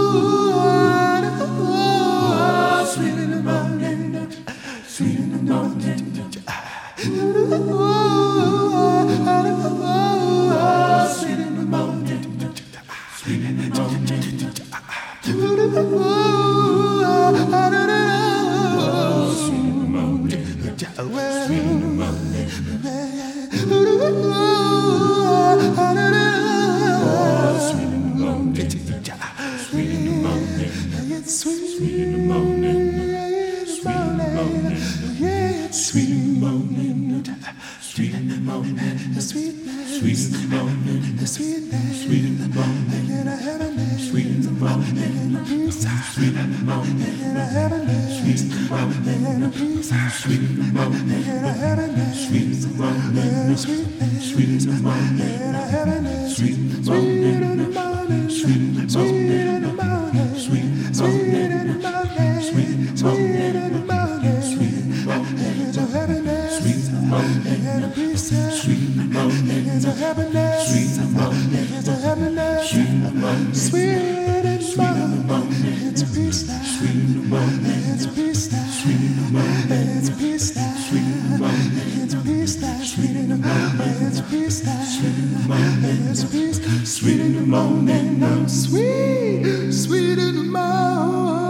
sweet in the morning, sweet in the morning, sweet in the morning, sweet in the morning, sweet in the morning, Sweet in the morning, sweet in the morning, sweet in the morning, sweet in the morning, sweet in the morning, sweet in the morning, sweet in the morning, sweet in the morning, sweet in the morning, sweet in the morning, sweet in the morning, sweet in the morning, sweet in the morning, sweet in the morning, sweet in the morning, sweet in the sweet in the morning, sweet in the morning.